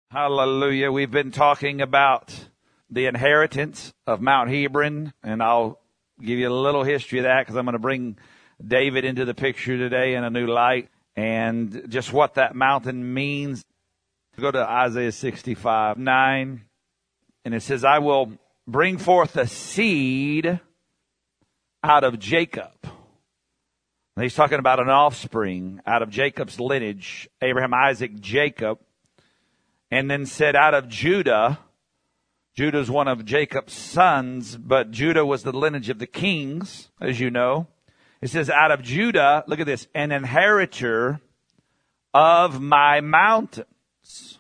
Hallelujah. We've been talking about the inheritance of Mount Hebron, and I'll give you a little history of that because I'm going to bring David into the picture today in a new light and just what that mountain means. Go to Isaiah 65:9, and it says, I will bring forth a seed out of Jacob. And he's talking about an offspring out of Jacob's lineage, Abraham, Isaac, Jacob. And then said, out of Judah. Judah's one of Jacob's sons, but Judah was the lineage of the kings, as you know. It says, out of Judah, look at this, an inheritor of my mountains.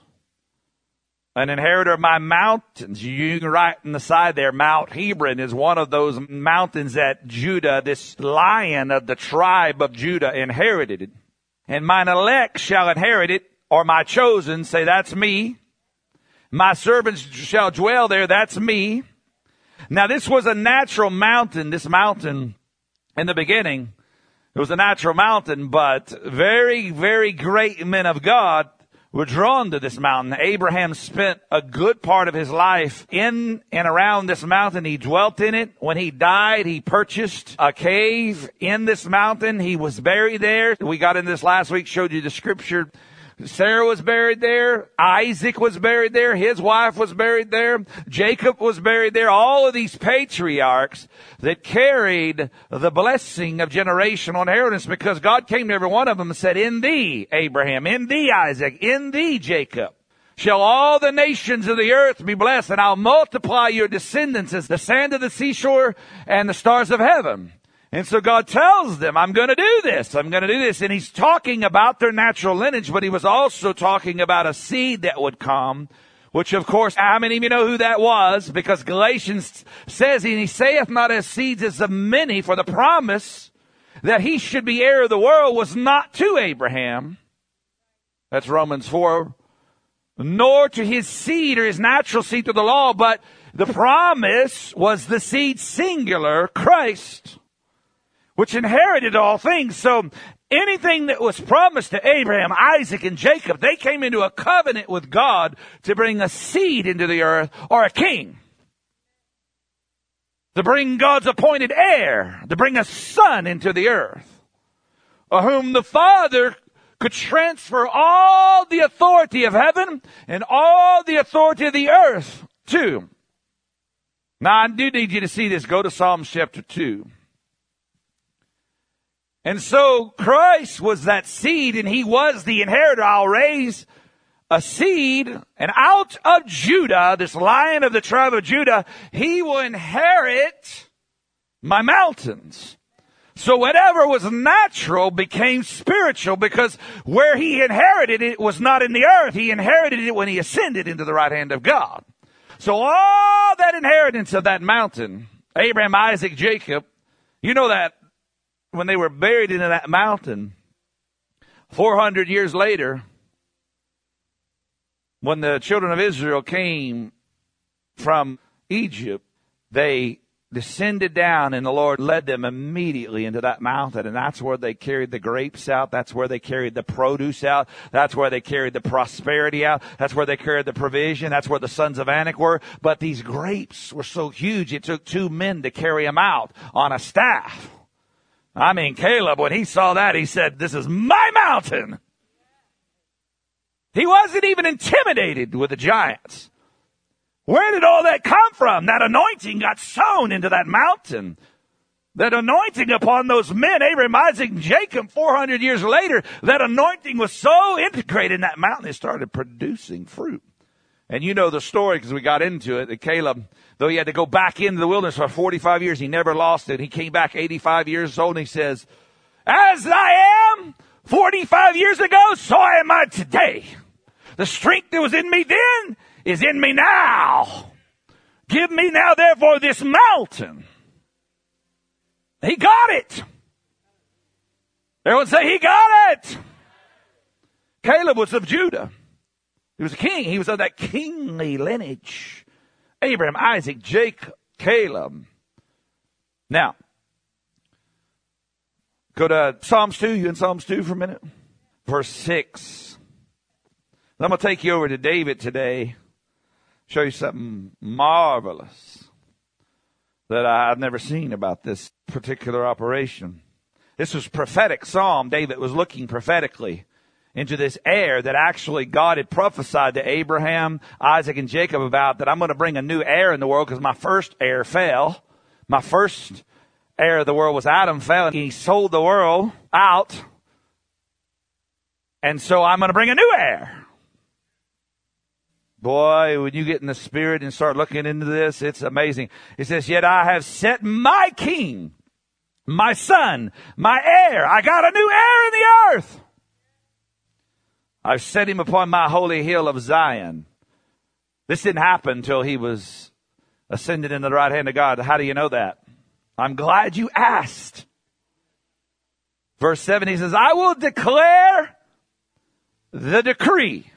An inheritor of my mountains. You can write on the side there, Mount Hebron is one of those mountains that Judah, this lion of the tribe of Judah, inherited. And mine elect shall inherit it. Or my chosen, say, that's me. My servants shall dwell there, that's me. Now, this was a natural mountain. This mountain, in the beginning, it was a natural mountain, but very, very great men of God were drawn to this mountain. Abraham spent a good part of his life in and around this mountain. He dwelt in it. When he died, he purchased a cave in this mountain. He was buried there. We got into this last week, showed you the scripture. Sarah was buried there. Isaac was buried there. His wife was buried there. Jacob was buried there. All of these patriarchs that carried the blessing of generational inheritance, because God came to every one of them and said, in thee, Abraham, in thee, Isaac, in thee, Jacob, shall all the nations of the earth be blessed, and I'll multiply your descendants as the sand of the seashore and the stars of heaven. And so God tells them, I'm going to do this. I'm going to do this. And he's talking about their natural lineage, but he was also talking about a seed that would come, which of course, how many of you know who that was? Because Galatians says, and he saith not as seeds as of many, for the promise that he should be heir of the world was not to Abraham. That's Romans 4. Nor to his seed or his natural seed through the law, but the promise was the seed singular, Christ, which inherited all things. So anything that was promised to Abraham, Isaac, and Jacob, they came into a covenant with God to bring a seed into the earth, or a king, to bring God's appointed heir, to bring a son into the earth, of whom the Father could transfer all the authority of heaven and all the authority of the earth to. Now, I do need you to see this. Go to Psalms chapter 2. And so Christ was that seed, and he was the inheritor. I'll raise a seed, and out of Judah, this lion of the tribe of Judah, he will inherit my mountains. So whatever was natural became spiritual, because where he inherited it was not in the earth. He inherited it when he ascended into the right hand of God. So all that inheritance of that mountain, Abraham, Isaac, Jacob, you know that when they were buried into that mountain, 400 years later, when the children of Israel came from Egypt, they descended down, and the Lord led them immediately into that mountain. And that's where they carried the grapes out. That's where they carried the produce out. That's where they carried the prosperity out. That's where they carried the provision. That's where the sons of Anak were. But these grapes were so huge, it took 2 men to carry them out on a staff. I mean, Caleb, when he saw that, he said, this is my mountain. He wasn't even intimidated with the giants. Where did all that come from? That anointing got sown into that mountain. That anointing upon those men, Abraham, Isaac, and Jacob, 400 years later, that anointing was so integrated in that mountain, it started producing fruit. And you know the story because we got into it, that Caleb, though he had to go back into the wilderness for 45 years, he never lost it. He came back 85 years old, and he says, as I am 45 years ago, so am I today. The strength that was in me then is in me now. Give me now, therefore, this mountain. He got it. Everyone say, he got it. Caleb was of Judah. He was a king. He was of that kingly lineage. Abraham, Isaac, Jacob, Caleb. Now, go to Psalms 2. You in Psalms 2 for a minute? Verse 6. I'm going to take you over to David today, show you something marvelous that I've never seen about this particular operation. This was prophetic psalm. David was looking prophetically into this heir that actually God had prophesied to Abraham, Isaac, and Jacob about, that I'm going to bring a new heir in the world because my first heir fell. My first heir of the world was Adam, fell, and he sold the world out. And so I'm going to bring a new heir. Boy, when you get in the spirit and start looking into this, it's amazing. It says, yet I have set my king, my son, my heir. I got a new heir in the earth. I've set him upon my holy hill of Zion. This didn't happen until he was ascended into the right hand of God. How do you know that? I'm glad you asked. Verse 7, he says, I will declare the decree.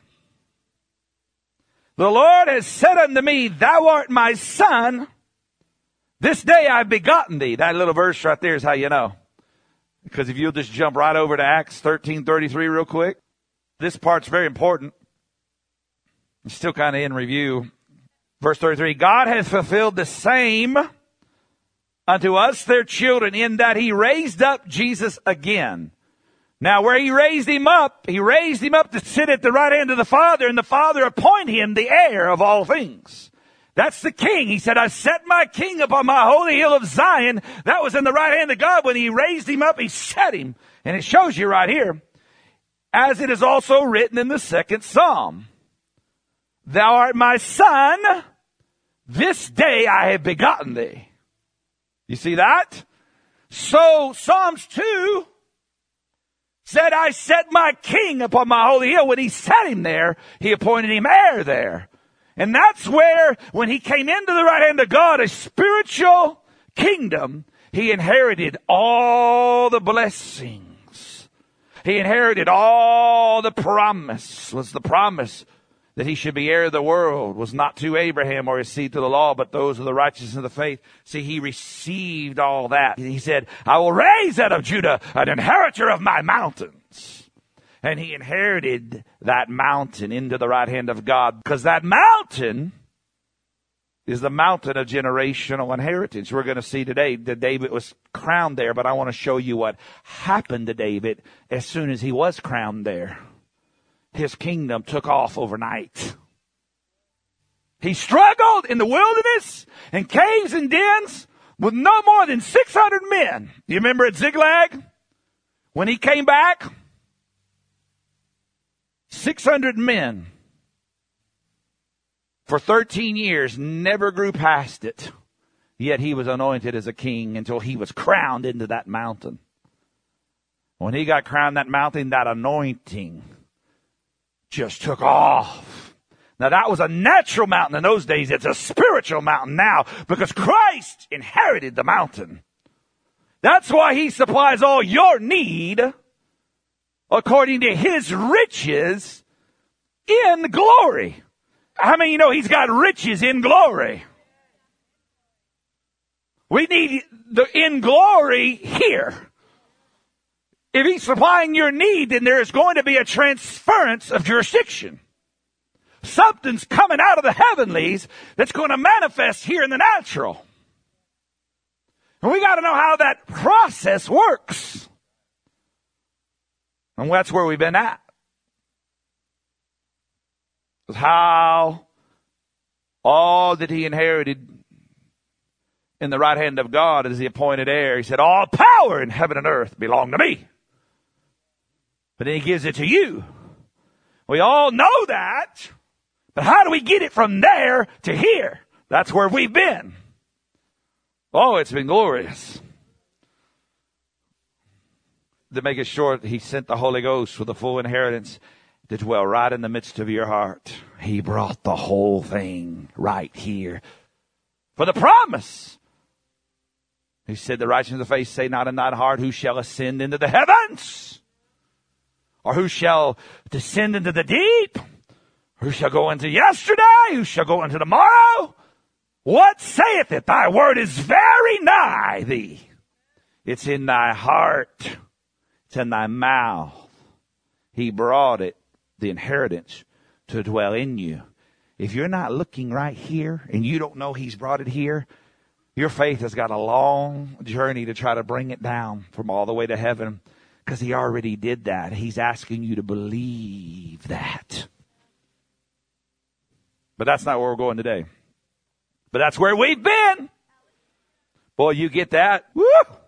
The Lord has said unto me, thou art my son. This day I've begotten thee. That little verse right there is how you know. Because if you'll just jump right over to Acts 13:33 real quick. This part's very important. It's still kind of in review. Verse 33, God has fulfilled the same unto us, their children, in that he raised up Jesus again. Now, where he raised him up to sit at the right hand of the Father, and the Father appointed him the heir of all things. That's the king. He said, I set my king upon my holy hill of Zion. That was in the right hand of God. When he raised him up, he set him. And it shows you right here, as it is also written in the second Psalm, thou art my son, this day I have begotten thee. You see that? So Psalms 2 said, I set my king upon my holy hill. When he set him there, he appointed him heir there. And that's where, when he came into the right hand of God, a spiritual kingdom, he inherited all the blessings. He inherited all the promise. Was the promise that he should be heir of the world was not to Abraham or his seed to the law, but those of the righteousness of the faith. See, he received all that. He said, I will raise out of Judah an inheritor of my mountains. And he inherited that mountain into the right hand of God, because that mountain is the mountain of generational inheritance. We're going to see today that David was crowned there, but I want to show you what happened to David as soon as he was crowned there. His kingdom took off overnight. He struggled in the wilderness and caves and dens with no more than 600 men. You remember at Ziklag? When he came back, 600 men for 13 years, never grew past it. Yet he was anointed as a king until he was crowned into that mountain. When he got crowned that mountain, that anointing just took off. Now that was a natural mountain in those days. It's a spiritual mountain now because Christ inherited the mountain. That's why he supplies all your need according to his riches in glory. How many of you know he's got riches in glory? We need the in glory here. If he's supplying your need, then there is going to be a transference of jurisdiction. Something's coming out of the heavenlies that's going to manifest here in the natural. And we got to know how that process works. And that's where we've been at. How all that he inherited in the right hand of God as the appointed heir. He said, all power in heaven and earth belong to me. But then he gives it to you. We all know that. But how do we get it from there to here? That's where we've been. Oh, it's been glorious. To make it short, he sent the Holy Ghost with a full inheritance to dwell right in the midst of your heart. He brought the whole thing right here. For the promise. He said, the righteousness of faith say not in thine heart, who shall ascend into the heavens? Or who shall descend into the deep? Who shall go into yesterday? Who shall go into tomorrow? What saith it? Thy word is very nigh thee. It's in thy heart. It's in thy mouth. He brought it, the inheritance, to dwell in you. If you're not looking right here and you don't know he's brought it here, your faith has got a long journey to try to bring it down from all the way to heaven, because he already did that. He's asking you to believe that. But that's not where we're going today. But that's where we've been. Boy, you get that? Woo!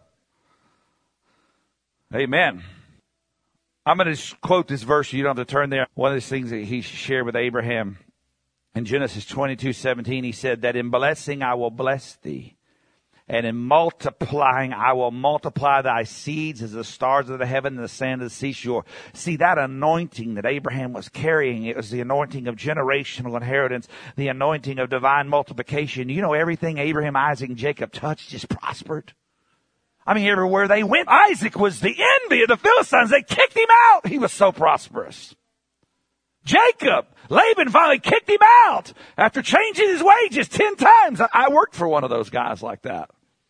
Amen. I'm going to quote this verse. You don't have to turn there. One of the things that he shared with Abraham in Genesis 22:17, he said that in blessing I will bless thee, and in multiplying I will multiply thy seeds as the stars of the heaven and the sand of the seashore. See, that anointing that Abraham was carrying, it was the anointing of generational inheritance, the anointing of divine multiplication. You know, everything Abraham, Isaac, and Jacob touched just prospered. I mean, everywhere they went, Isaac was the envy of the Philistines. They kicked him out. He was so prosperous. Jacob, Laban finally kicked him out after changing his wages 10 times. I worked for one of those guys like that.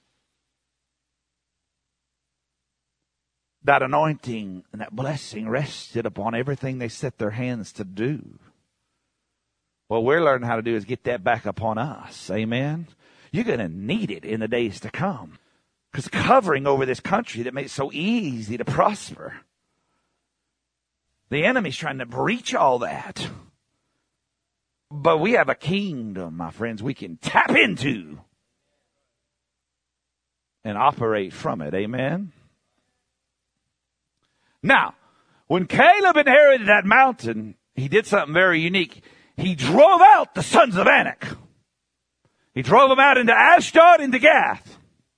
That anointing and that blessing rested upon everything they set their hands to do. What we're learning how to do is get that back upon us. Amen. You're going to need it in the days to come. Because covering over this country that made it so easy to prosper. The enemy's trying to breach all that. But we have a kingdom, my friends, we can tap into and operate from it. Amen. Now, when Caleb inherited that mountain, he did something very unique. He drove out the sons of Anak. He drove them out into Ashdod, into Gath.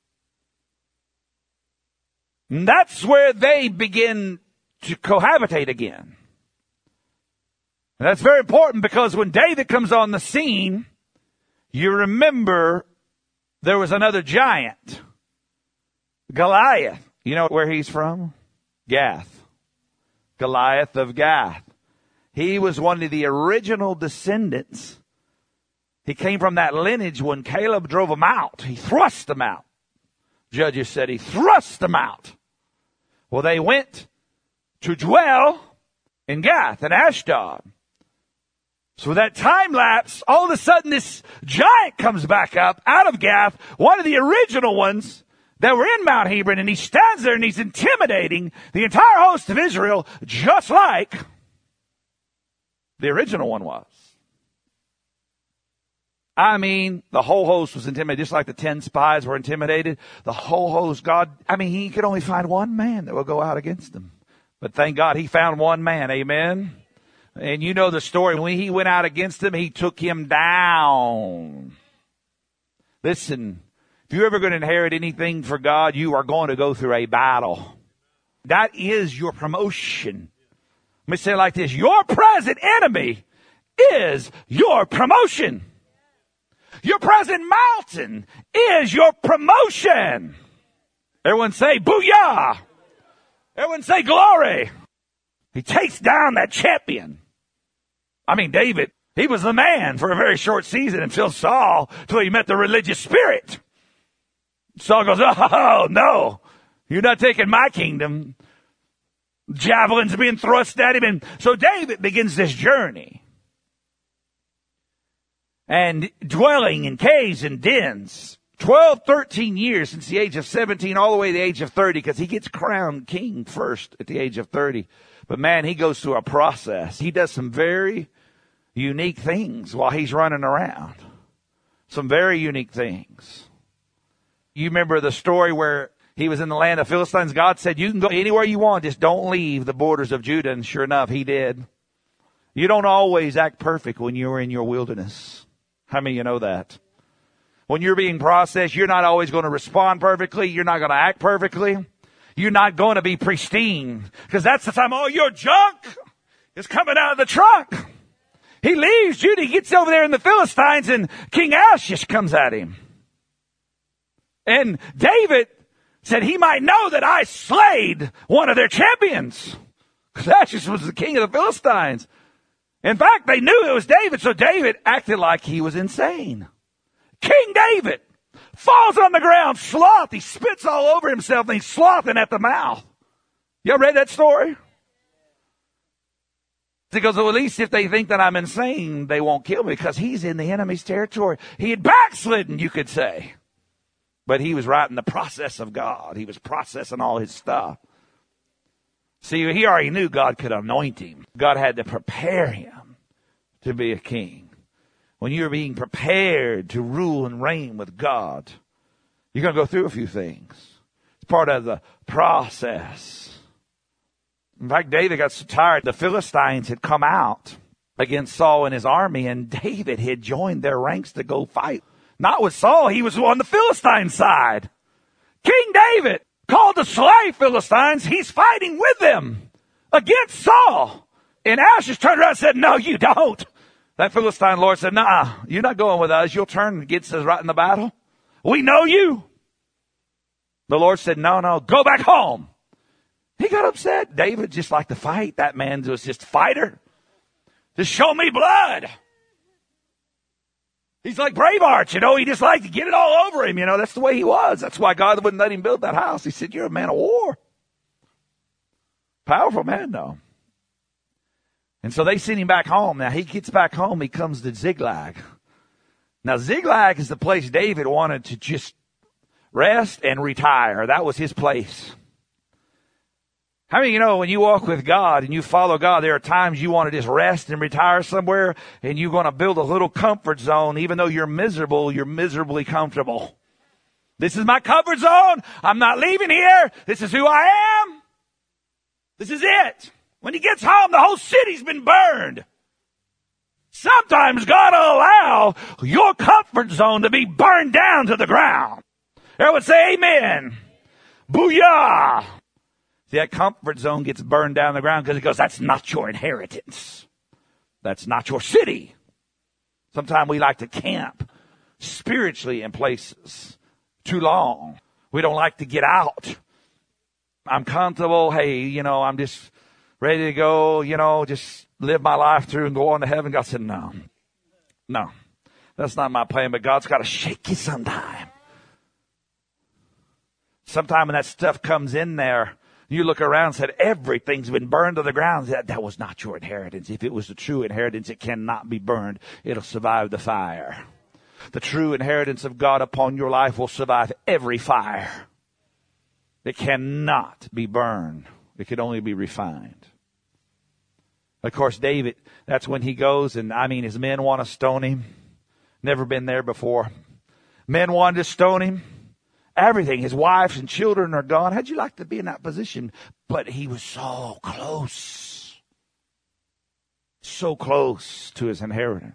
And that's where they begin to cohabitate again. And that's very important, because when David comes on the scene, you remember there was another giant, Goliath. You know where he's from? Gath. Goliath of Gath. He was one of the original descendants. He came from that lineage when Caleb drove him out. He thrust them out. Judges said he thrust them out. Well, they went to dwell in Gath and Ashdod. So that time lapse, all of a sudden this giant comes back up out of Gath, one of the original ones that were in Mount Hebron, and he stands there and he's intimidating the entire host of Israel, just like the original one was. I mean, the whole host was intimidated, just like the 10 spies were intimidated. The whole host, he could only find one man that would go out against them. But thank God he found one man, amen? And you know the story. When he went out against him, he took him down. Listen, if you're ever going to inherit anything for God, you are going to go through a battle. That is your promotion. Let me say it like this. Your present enemy is your promotion. Your present mountain is your promotion. Everyone say, booyah. Everyone say, glory. He takes down that champion. I mean, David, he was the man for a very short season until he met the religious spirit. Saul goes, oh, no, you're not taking my kingdom. Javelins being thrust at him. And so David begins this journey. And dwelling in caves and dens, 12, 13 years since the age of 17 all the way to the age of 30, because he gets crowned king first at the age of 30. But man, he goes through a process. He does some very unique things while he's running around. Some very unique things. You remember the story where he was in the land of Philistines. God said, you can go anywhere you want, just don't leave the borders of Judah. And sure enough, he did. You don't always act perfect when you're in your wilderness. How many of you know that? When you're being processed, you're not always going to respond perfectly. You're not going to act perfectly. You're not going to be pristine, because that's the time all your junk is coming out of the trunk. He leaves Judah. He gets over there in the Philistines, and King Achish comes at him. And David said he might know that I slayed one of their champions. Because Achish was the king of the Philistines. In fact, they knew it was David, so David acted like he was insane. King David falls on the ground, sloth. He spits all over himself, and he's sloughing at the mouth. Y'all read that story? He goes, well, at least if they think that I'm insane, they won't kill me, because he's in the enemy's territory. He had backslidden, you could say. But he was right in the process of God. He was processing all his stuff. See, he already knew God could anoint him. God had to prepare him to be a king. When you're being prepared to rule and reign with God, you're going to go through a few things. It's part of the process. In fact, David got so tired. The Philistines had come out against Saul and his army, and David had joined their ranks to go fight. Not with Saul. He was on the Philistine side. King David called to slay Philistines. He's fighting with them against Saul. And Achish turned around and said, no, you don't. That Philistine lord said, nah, you're not going with us. You'll turn against us right in the battle. We know you. The Lord said, no, go back home. He got upset. David just liked to fight. That man was just a fighter. Just show me blood. He's like Braveheart, he just liked to get it all over him. That's the way he was. That's why God wouldn't let him build that house. He said, you're a man of war. Powerful man, though. And so they send him back home. Now, he gets back home. He comes to Ziklag. Now, Ziklag is the place David wanted to just rest and retire. That was his place. How many of you know when you walk with God and you follow God, there are times you want to just rest and retire somewhere, and you're going to build a little comfort zone. Even though you're miserable, you're miserably comfortable. This is my comfort zone. I'm not leaving here. This is who I am. This is it. When he gets home, the whole city's been burned. Sometimes God will allow your comfort zone to be burned down to the ground. Everyone say amen. Booyah. See, that comfort zone gets burned down the ground because it goes, that's not your inheritance. That's not your city. Sometimes we like to camp spiritually in places too long. We don't like to get out. I'm comfortable. Hey, I'm just ready to go, just live my life through and go on to heaven. God said, no, that's not my plan, but God's got to shake you sometime. Sometime when that stuff comes in there, you look around and said, everything's been burned to the ground. That was not your inheritance. If it was the true inheritance, it cannot be burned. It'll survive the fire. The true inheritance of God upon your life will survive every fire. It cannot be burned. It can only be refined. Of course, David, that's when he goes, and his men want to stone him. Never been there before. Men wanted to stone him. Everything, his wives and children are gone. How'd you like to be in that position? But he was so close to his inheritance.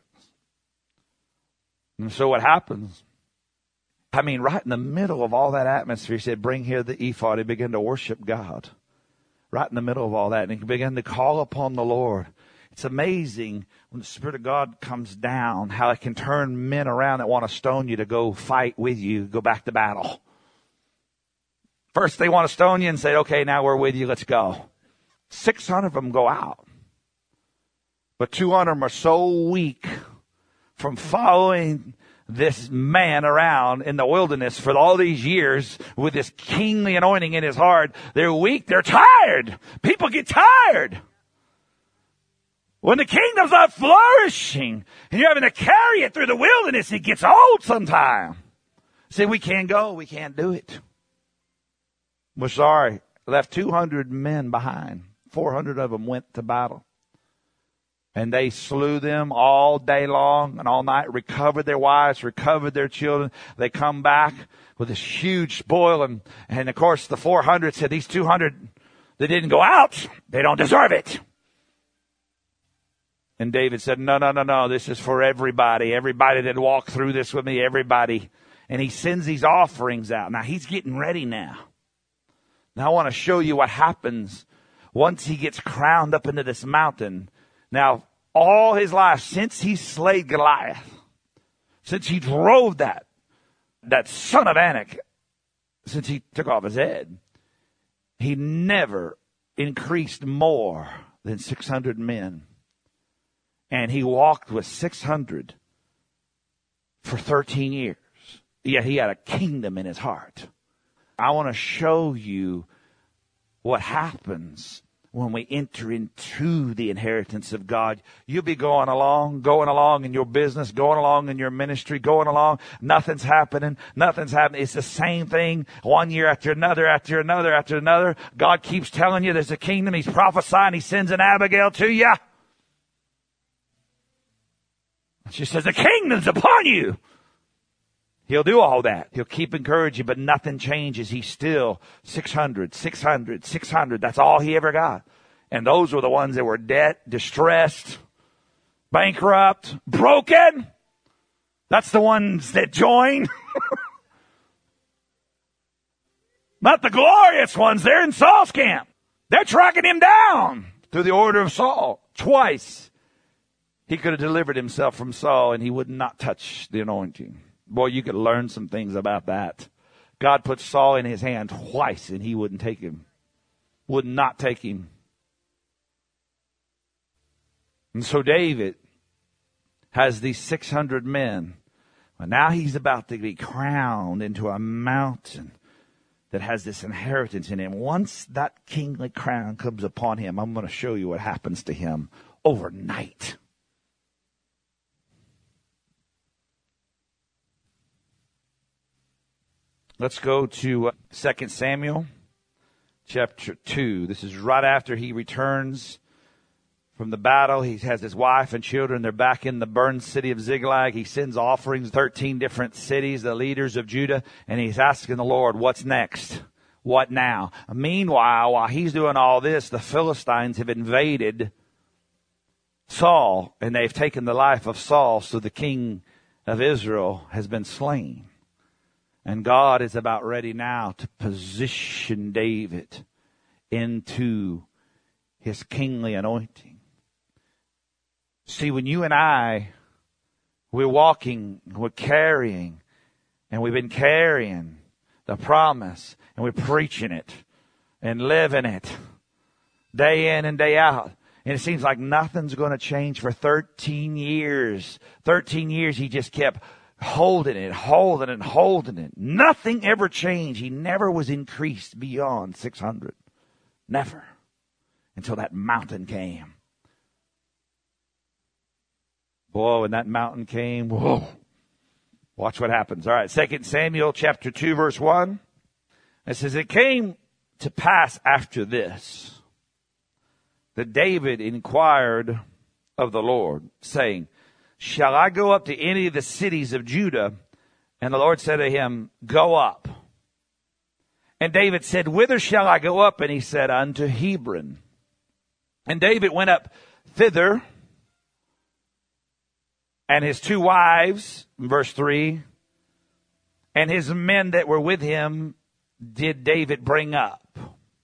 And so what happens? Right in the middle of all that atmosphere, he said, bring here the ephod. He began to worship God. Right in the middle of all that. And he began to call upon the Lord. It's amazing when the Spirit of God comes down, how it can turn men around that want to stone you to go fight with you, go back to battle. First, they want to stone you and say, okay, now we're with you, let's go. 600 of them go out. But 200 of them are so weak from following this man around in the wilderness for all these years with this kingly anointing in his heart. They're weak, they're tired. People get tired. When the kingdom's not flourishing and you're having to carry it through the wilderness, it gets old sometime. Say, we can't go, we can't do it. We're sorry. Left 200 men behind. 400 of them went to battle. And they slew them all day long and all night, recovered their wives, recovered their children. They come back with this huge spoil. And of course, the 400 said, these 200, they didn't go out. They don't deserve it. And David said, no, this is for everybody. Everybody that walked through this with me, everybody. And he sends these offerings out. Now, he's getting ready now. Now, I want to show you what happens once he gets crowned up into this mountain. Now, all his life, since he slayed Goliath, since he drove that son of Anak, since he took off his head, he never increased more than 600 men. And he walked with 600 for 13 years. Yet he had a kingdom in his heart. I want to show you what happens when we enter into the inheritance of God. You'll be going along in your business, going along in your ministry, going along. Nothing's happening. It's the same thing one year after another, after another, after another. God keeps telling you there's a kingdom. He's prophesying. He sends an Abigail to you. She says, the kingdom's upon you. He'll do all that. He'll keep encouraging you, but nothing changes. He's still 600. That's all he ever got. And those were the ones that were debt, distressed, bankrupt, broken. That's the ones that join. Not the glorious ones. They're in Saul's camp. They're tracking him down through the order of Saul. Twice he could have delivered himself from Saul and he would not touch the anointing. Boy, you could learn some things about that. God put Saul in his hand twice and he wouldn't take him. Would not take him. And so David has these 600 men. Well, now he's about to be crowned into a mountain that has this inheritance in him. Once that kingly crown comes upon him, I'm going to show you what happens to him overnight. Let's go to 2 Samuel chapter 2. This is right after he returns from the battle. He has his wife and children. They're back in the burned city of Ziklag. He sends offerings, 13 different cities, the leaders of Judah, and he's asking the Lord, what's next? What now? Meanwhile, while he's doing all this, the Philistines have invaded Saul, and they've taken the life of Saul, so the king of Israel has been slain. And God is about ready now to position David into his kingly anointing. See, when you and I, we're walking, we're carrying, and we've been carrying the promise, and we're preaching it and living it day in and day out. And it seems like nothing's going to change for 13 years. 13 years he just kept holding it. Nothing ever changed. He never was increased beyond 600. Never. Until that mountain came. Boy, when that mountain came, whoa. Watch what happens. All right, 2 Samuel chapter 2, verse 1. It says, it came to pass after this that David inquired of the Lord, saying, shall I go up to any of the cities of Judah? And the Lord said to him, go up. And David said, whither shall I go up? And he said, unto Hebron. And David went up thither, and his 2 wives, verse 3, and his men that were with him did David bring up.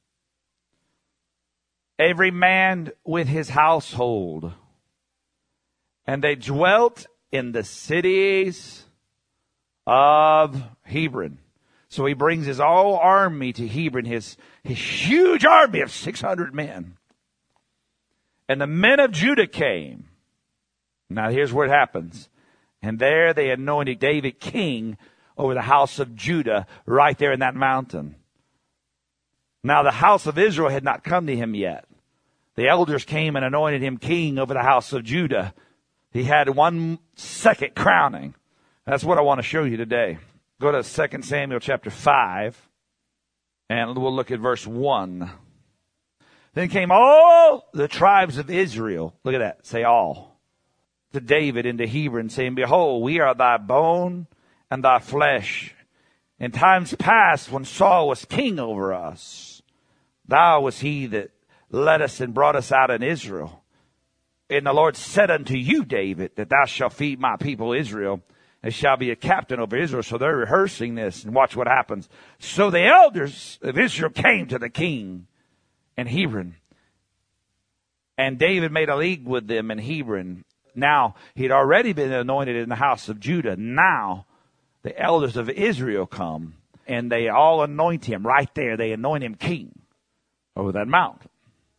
Every man with his household. And they dwelt in the cities of Hebron. So he brings his whole army to Hebron, his huge army of 600 men. And the men of Judah came. Now here's where it happens. And there they anointed David king over the house of Judah right there in that mountain. Now the house of Israel had not come to him yet. The elders came and anointed him king over the house of Judah. He had 1 second crowning. That's what I want to show you today. Go to 2 Samuel chapter 5, and we'll look at verse 1. Then came all the tribes of Israel. Look at that. Say all. To David into Hebron, saying, behold, we are thy bone and thy flesh. In times past, when Saul was king over us, thou was he that led us and brought us out in Israel. And the Lord said unto you, David, that thou shalt feed my people Israel, and shalt be a captain over Israel. So they're rehearsing this, and watch what happens. So the elders of Israel came to the king in Hebron, and David made a league with them in Hebron. Now, he'd already been anointed in the house of Judah. Now, the elders of Israel come, and they all anoint him right there. They anoint him king over that mountain.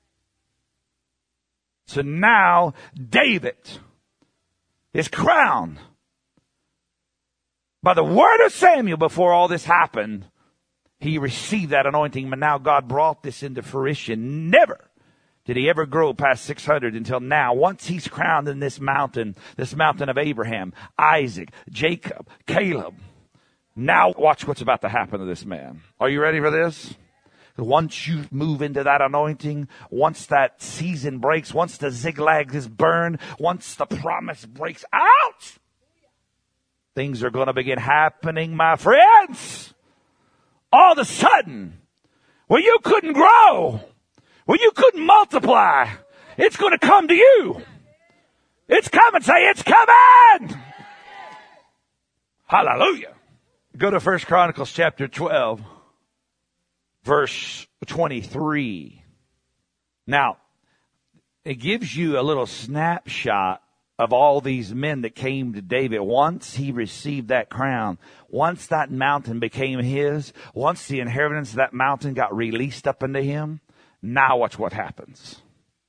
So now David is crowned by the word of Samuel. Before all this happened, he received that anointing, but now God brought this into fruition. Never did he ever grow past 600 until now. Once he's crowned in this mountain of Abraham, Isaac, Jacob, Caleb. Now watch what's about to happen to this man. Are you ready for this? Once you move into that anointing, once that season breaks, once the zigzag is burned, once the promise breaks out, things are going to begin happening, my friends. All of a sudden, where you couldn't grow, where you couldn't multiply, it's going to come to you. It's coming. Say, it's coming. Hallelujah. Go to 1 Chronicles chapter 12, verse 23. Now, it gives you a little snapshot of all these men that came to David. Once he received that crown, once that mountain became his, once the inheritance of that mountain got released up into him, now watch what happens.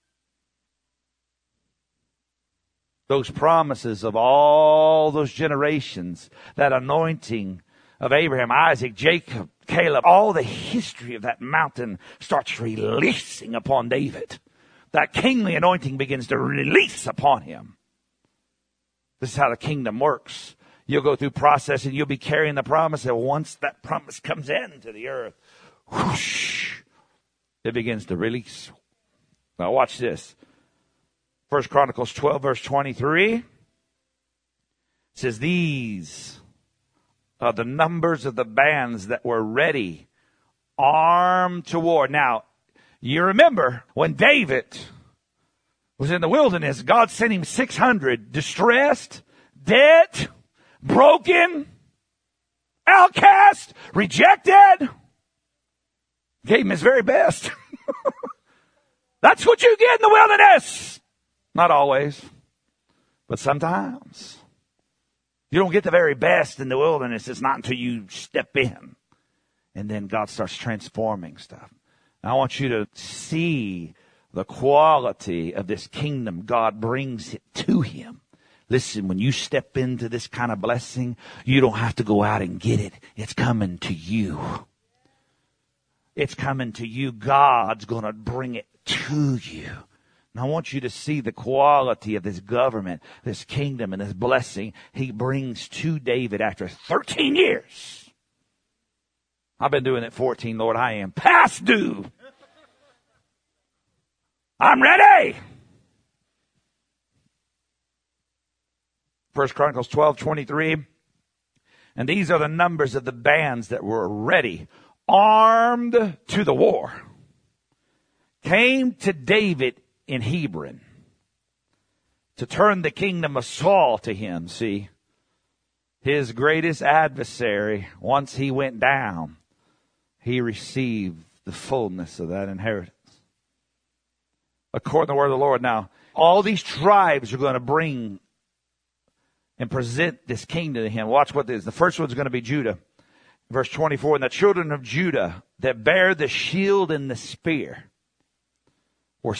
Those promises of all those generations, that anointing of Abraham, Isaac, Jacob, Caleb, all the history of that mountain starts releasing upon David. That kingly anointing begins to release upon him. This is how the kingdom works. You'll go through process and you'll be carrying the promise, and once that promise comes into the earth, whoosh, it begins to release. Now watch this. 1 Chronicles 12, verse 23 says, these are the numbers of the bands that were ready, armed to war. Now, you remember when David was in the wilderness, God sent him 600 distressed, dead, broken, outcast, rejected. Gave him his very best. That's what you get in the wilderness. Not always, but sometimes. You don't get the very best in the wilderness. It's not until you step in. And then God starts transforming stuff. Now I want you to see the quality of this kingdom. God brings it to him. Listen, when you step into this kind of blessing, you don't have to go out and get it. It's coming to you. It's coming to you. God's going to bring it to you. And I want you to see the quality of this government, this kingdom, and this blessing he brings to David after 13 years. I've been doing it 14, Lord. I am past due. I'm ready. 1 Chronicles 12:23. And these are the numbers of the bands that were ready, armed to the war, came to David in Hebron to turn the kingdom of Saul to him. See, his greatest adversary, once he went down, he received the fullness of that inheritance. According to the word of the Lord. Now, all these tribes are going to bring and present this kingdom to him. Watch what this is. The first one's going to be Judah. Verse 24, and the children of Judah that bear the shield and the spear were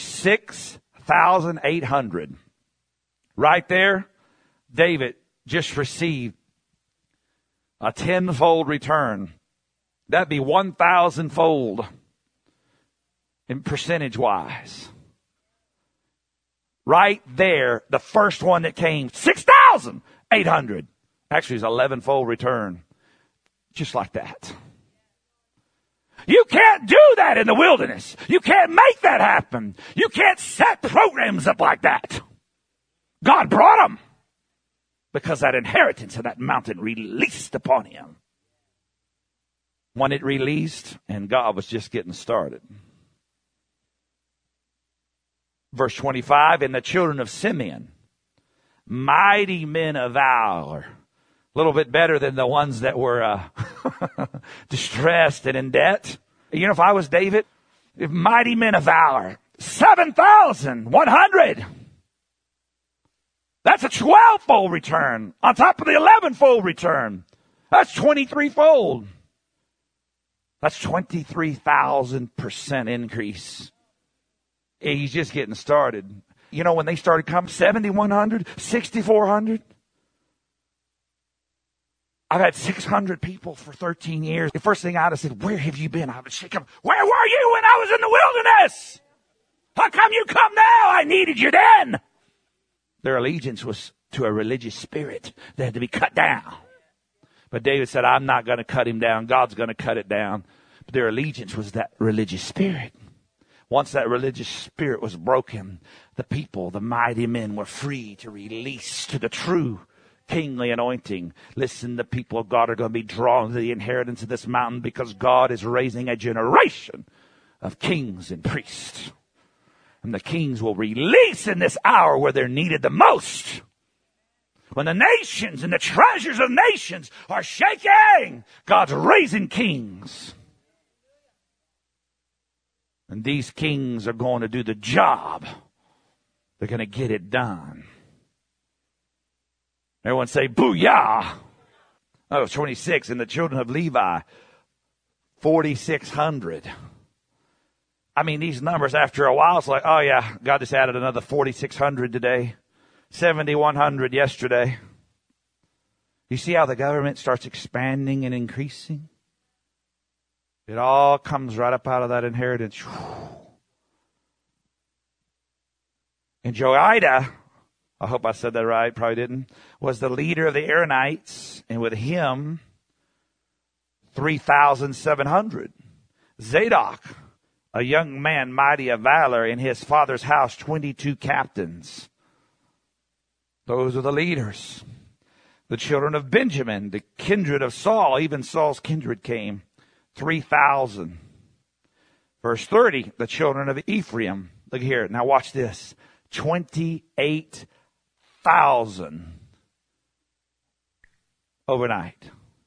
6,800. Right there, David just received a tenfold return. That'd be 1,000-fold in percentage-wise. Right there, the first one that came, 6,800. Actually, it's 11-fold return. Just like that. You can't do that in the wilderness. You can't make that happen. You can't set programs up like that. God brought them because that inheritance of that mountain released upon him. When it released, and God was just getting started. Verse 25, and the children of Simeon, mighty men of valor. A little bit better than the ones that were distressed and in debt. You know, if I was David, mighty men of valor, 7,100. That's a 12-fold return on top of the 11-fold return. That's 23-fold. That's 23,000% increase. He's just getting started. You know, when they started coming, 7,100, 6,400. I've had 600 people for 13 years. The first thing I'd have said, where have you been? I would shake them. Where were you when I was in the wilderness? How come you come now? I needed you then. Their allegiance was to a religious spirit that had to be cut down. But David said, I'm not going to cut him down. God's going to cut it down. But their allegiance was that religious spirit. Once that religious spirit was broken, the people, the mighty men, were free to release to the true kingly anointing. Listen, the people of God are going to be drawn to the inheritance of this mountain because God is raising a generation of kings and priests. And the kings will release in this hour where they're needed the most. When the nations and the treasures of nations are shaking, God's raising kings. And these kings are going to do the job. They're going to get it done. Everyone say, booyah. Oh, 26. And the children of Levi, 4,600. I mean, these numbers, after a while, it's like, oh yeah, God just added another 4,600 today. 7,100 yesterday. You see how the government starts expanding and increasing? It all comes right up out of that inheritance. And Joiada, I hope I said that right, probably didn't, was the leader of the Aaronites, and with him, 3,700. Zadok, a young man mighty of valor, in his father's house, 22 captains. Those are the leaders. The children of Benjamin, the kindred of Saul, even Saul's kindred came, 3,000. Verse 30, the children of Ephraim. Look here. Now watch this. 28,000 overnight.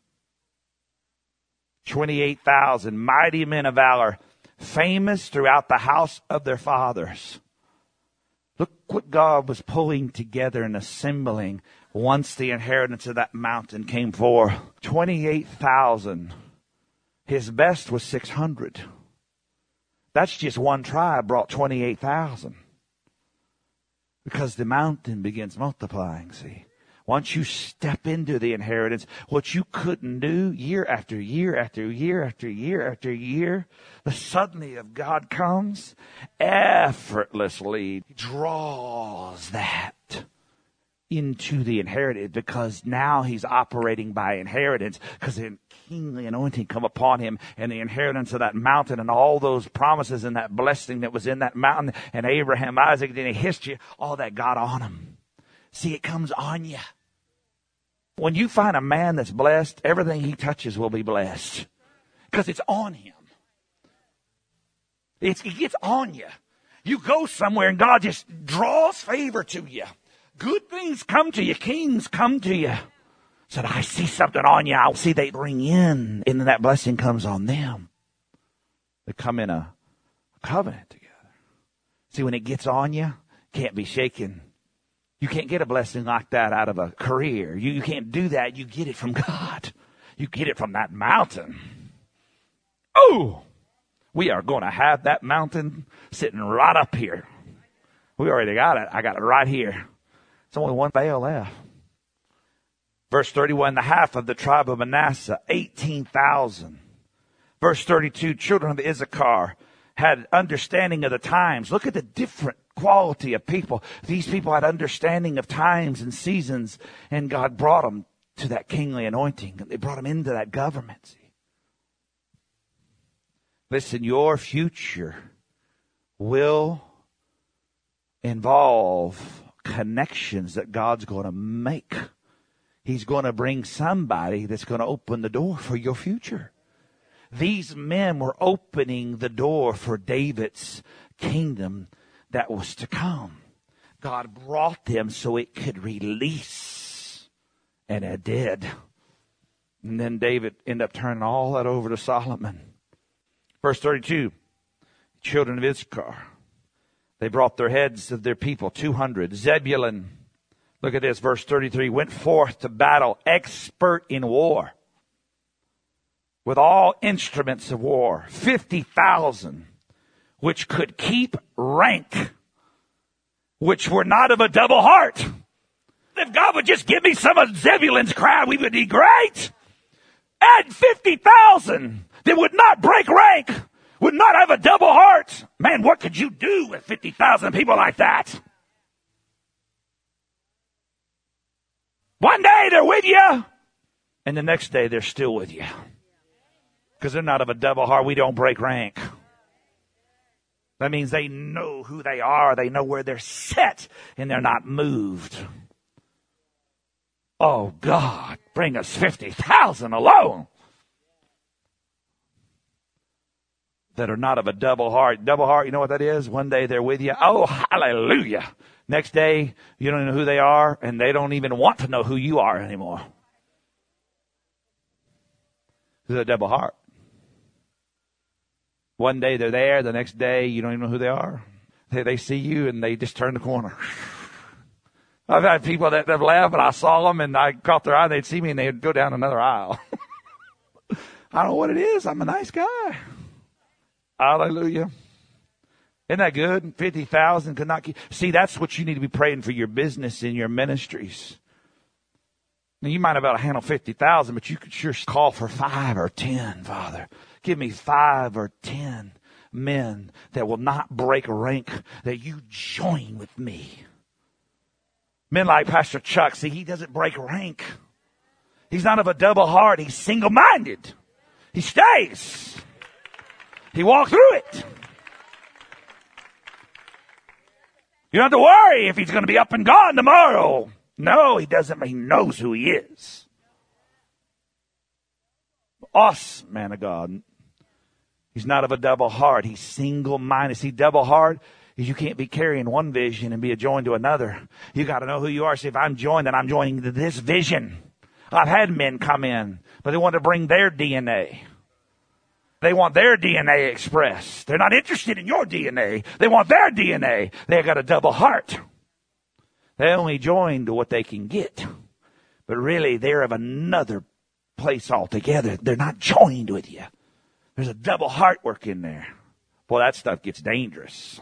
28,000 mighty men of valor, famous throughout the house of their fathers. Look what God was pulling together and assembling once the inheritance of that mountain came forth. 28,000. His best was 600. That's just one tribe brought 28,000. Because the mountain begins multiplying, see. Once you step into the inheritance, what you couldn't do year after year after year after year after year, the suddenly of God comes, effortlessly draws that into the inheritance, because now he's operating by inheritance, because the kingly anointing come upon him, and the inheritance of that mountain and all those promises and that blessing that was in that mountain, and Abraham, Isaac, and the history, all that got on him. See, it comes on you. When you find a man that's blessed, everything he touches will be blessed. Because it's on him. It gets on you. You go somewhere and God just draws favor to you. Good things come to you. Kings come to you. Said, I see something on you. I see they bring in. And then that blessing comes on them. They come in a covenant together. See, when it gets on you, it can't be shaken. You can't get a blessing like that out of a career. You can't do that. You get it from God. You get it from that mountain. Oh, we are going to have that mountain sitting right up here. We already got it. I got it right here. It's only one veil left. Verse 31, the half of the tribe of Manasseh, 18,000. Verse 32, children of Issachar had understanding of the times. Look at the different quality of people. These people had understanding of times and seasons, and God brought them to that kingly anointing. They brought them into that government. See? Listen, your future will involve connections that God's going to make. He's going to bring somebody that's going to open the door for your future. These men were opening the door for David's kingdom that was to come. God brought them so it could release. And it did. And then David ended up turning all that over to Solomon. Verse 32, children of Issachar. They brought their heads of their people, 200. Zebulun, look at this, verse 33, went forth to battle, expert in war, with all instruments of war, 50,000, which could keep rank, which were not of a double heart. If God would just give me some of Zebulun's crowd, we would be great. Add 50,000 that would not break rank would not have a double heart. Man, what could you do with 50,000 people like that? One day they're with you, and the next day they're still with you. Because they're not of a double heart. We don't break rank. That means they know who they are. They know where they're set, and they're not moved. Oh, God, bring us 50,000 alone that are not of a double heart. Double heart, you know what that is? One day they're with you. Oh, hallelujah. Next day, you don't know who they are, and they don't even want to know who you are anymore. This is a double heart. One day they're there, the next day you don't even know who they are. They see you, and they just turn the corner. I've had people that have left, and I saw them, and I caught their eye, and they'd see me, and they'd go down another aisle. I don't know what it is. I'm a nice guy. Hallelujah. Isn't that good? 50,000 could not keep. See, that's what you need to be praying for your business and your ministries. Now, you might not be able to handle 50,000, but you could sure call for 5 or 10, Father. Give me 5 or 10 men that will not break rank, that you join with me. Men like Pastor Chuck, see, he doesn't break rank. He's not of a double heart. He's single-minded. He stays. He walked through it. You don't have to worry if he's going to be up and gone tomorrow. No, he doesn't. He knows who he is. Us, man of God. He's not of a double heart. He's single-minded. See, double heart is you can't be carrying one vision and be joined to another. You got to know who you are. See, if I'm joined, then I'm joining to this vision. I've had men come in, but they want to bring their DNA. They want their DNA expressed. They're not interested in your DNA. They want their DNA. They've got a double heart. They only join to what they can get. But really, they're of another place altogether. They're not joined with you. There's a double heart work in there. Boy, that stuff gets dangerous.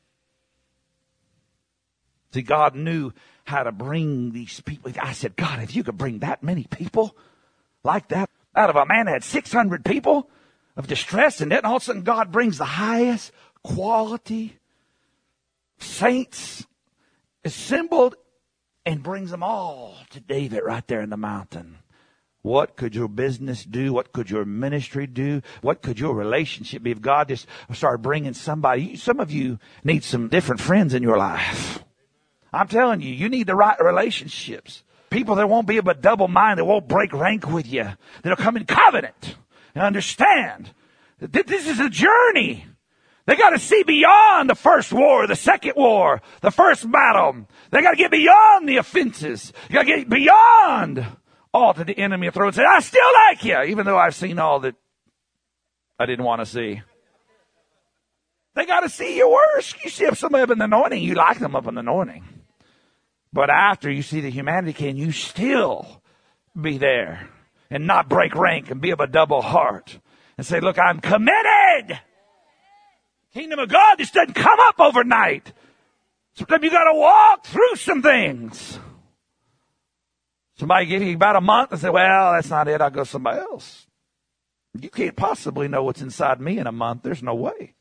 See, God knew how to bring these people. I said, God, if you could bring that many people like that out of a man that had 600 people of distress, and then all of a sudden God brings the highest quality saints assembled and brings them all to David right there in the mountain. What could your business do? What could your ministry do? What could your relationship be if God just started bringing somebody? Some of you need some different friends in your life. I'm telling you, you need the right relationships. People that won't be of a double mind, that won't break rank with you, that'll come in covenant and understand that this is a journey. They got to see beyond the first war, the second war, the first battle. They got to get beyond the offenses. You got to get beyond all that the enemy throws. And I still like you, even though I've seen all that I didn't want to see. They got to see your worst. You see somebody up in the anointing, you like them up in the anointing. But after you see the humanity, can you still be there and not break rank and be of a double heart and say, look, I'm committed. Kingdom of God just doesn't come up overnight. Sometimes you got to walk through some things. Somebody give you about a month and say, well, that's not it. I'll go somebody else. You can't possibly know what's inside me in a month. There's no way.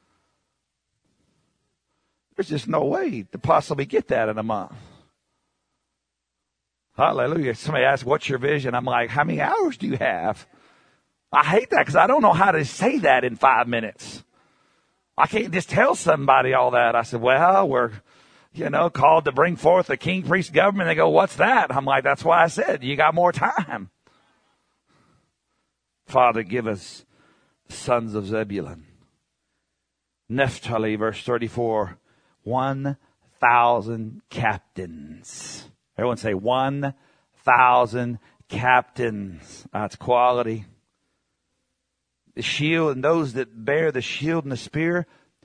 There's just no way to possibly get that in a month. Hallelujah. Somebody asks, what's your vision? I'm like, how many hours do you have? I hate that because I don't know how to say that in 5 minutes. I can't just tell somebody all that. I said, well, we're, called to bring forth a king priest government. They go, what's that? I'm like, that's why I said, you got more time. Father, give us the sons of Zebulun. Naphtali, verse 34, 1,000 captains. Everyone say 1,000 captains. That's quality. The shield and those that bear the shield and the spear,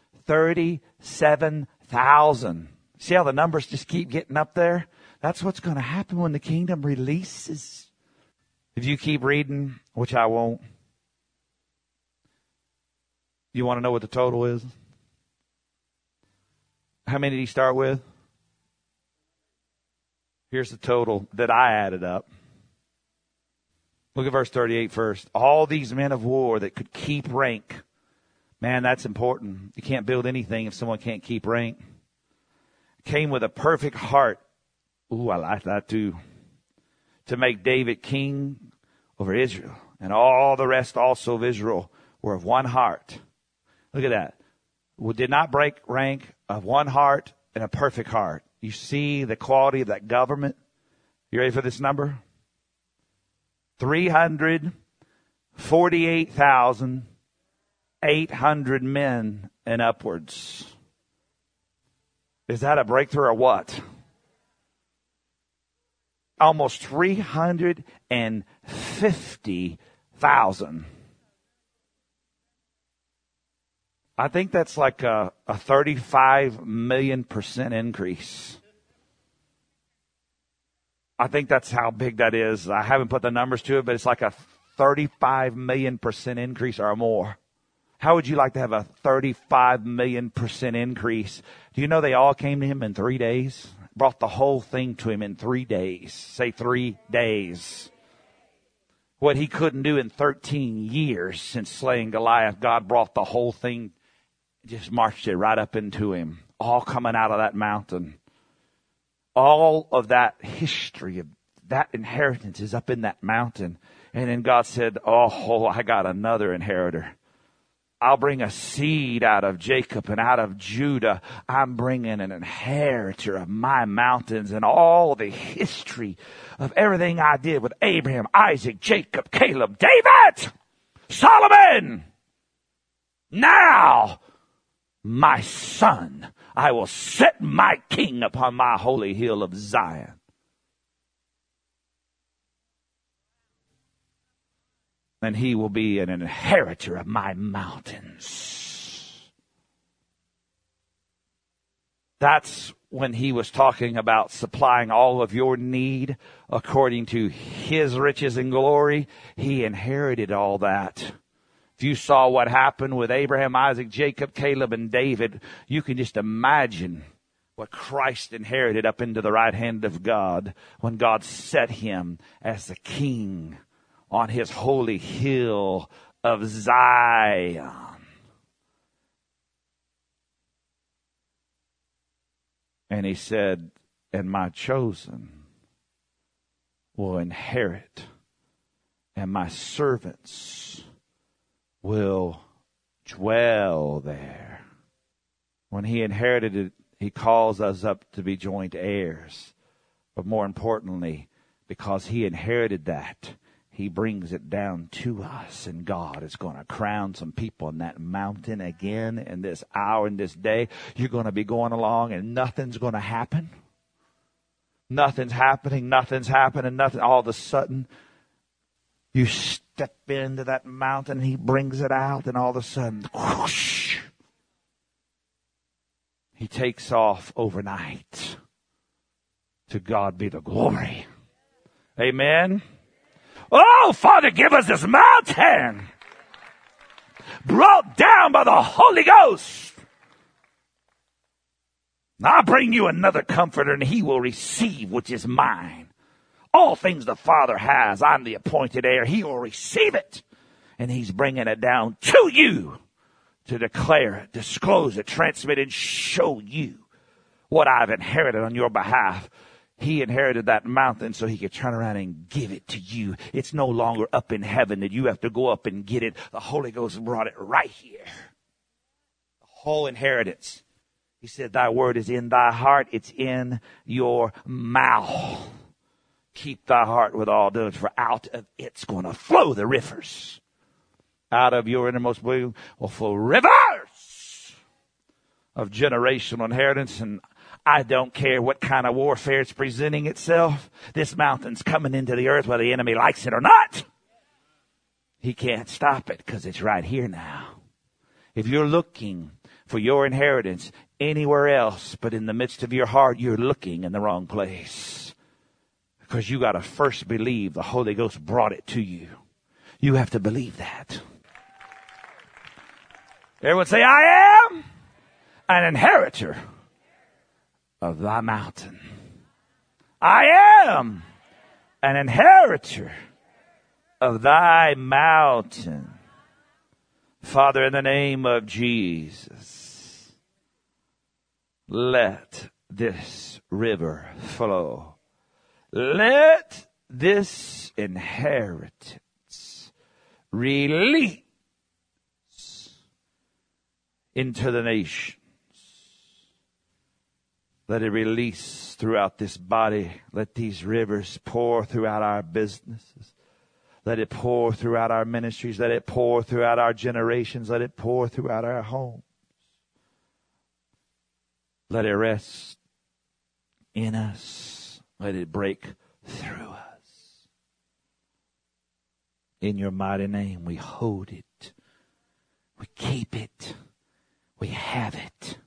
37,000. See how the numbers just keep getting up there? That's what's going to happen when the kingdom releases. If you keep reading, which I won't, you want to know what the total is? How many did he start with? Here's the total that I added up. Look at verse 38 first. All these men of war that could keep rank Man, that's important. You can't build anything if someone can't keep rank. Came with a perfect heart. Ooh, I like that too. To make David king over Israel. And all the rest also of Israel were of one heart. Look at that. We did not break rank, of one heart and a perfect heart. You see the quality of that government? You ready for this number? 348,800 men and upwards. Is that a breakthrough or what? Almost 350,000. I think that's like a 35 million% increase. I think that's how big that is. I haven't put the numbers to it, but it's like a 35 million% increase or more. How would you like to have a 35 million% increase? Do you know they all came to him in 3 days? Brought the whole thing to him in 3 days. Say 3 days. What he couldn't do in 13 years since slaying Goliath, God brought the whole thing, just marched it right up into him. All coming out of that mountain. All of that history of that inheritance is up in that mountain. And then God said, oh, I got another inheritor. I'll bring a seed out of Jacob and out of Judah. I'm bringing an inheritor of my mountains and all the history of everything I did with Abraham, Isaac, Jacob, Caleb, David, Solomon. Now, my son, I will set my king upon my holy hill of Zion. And he will be an inheritor of my mountains. That's when he was talking about supplying all of your need according to his riches and glory. He inherited all that. If you saw what happened with Abraham, Isaac, Jacob, Caleb, and David, you can just imagine what Christ inherited up into the right hand of God when God set him as the king on his holy hill of Zion. And he said, and my chosen will inherit, and my servants will dwell there. When he inherited it, he calls us up to be joint heirs. But more importantly, because he inherited that, he brings it down to us, and God is going to crown some people on that mountain again in this hour and this day. You're going to be going along and nothing's going to happen. Nothing's happening, nothing. All of a sudden, you step into that mountain, he brings it out, and all of a sudden, whoosh, he takes off overnight. To God be the glory. Amen. Oh, Father, give us this mountain brought down by the Holy Ghost. I'll bring you another comforter, and he will receive which is mine. All things the Father has, I'm the appointed heir. He will receive it, and he's bringing it down to you to declare it, disclose it, transmit it, show you what I've inherited on your behalf. He inherited that mountain so he could turn around and give it to you. It's no longer up in heaven that you have to go up and get it. The Holy Ghost brought it right here. The whole inheritance. He said, thy word is in thy heart. It's in your mouth. Keep thy heart with all diligence, for out of it's going to flow the rivers. Out of your innermost being will flow rivers of generational inheritance. And I don't care what kind of warfare is presenting itself. This mountain's coming into the earth whether the enemy likes it or not. He can't stop it because it's right here now. If you're looking for your inheritance anywhere else but in the midst of your heart, you're looking in the wrong place. Because you got to first believe the Holy Ghost brought it to you. You have to believe that. Everyone say, I am an inheritor of thy mountain. I am an inheritor of thy mountain. Father, in the name of Jesus, let this river flow. Let this inheritance release into the nations. Let it release throughout this body. Let these rivers pour throughout our businesses. Let it pour throughout our ministries. Let it pour throughout our generations. Let it pour throughout our homes. Let it rest in us. Let it break through us. In your mighty name, we hold it. We keep it. We have it.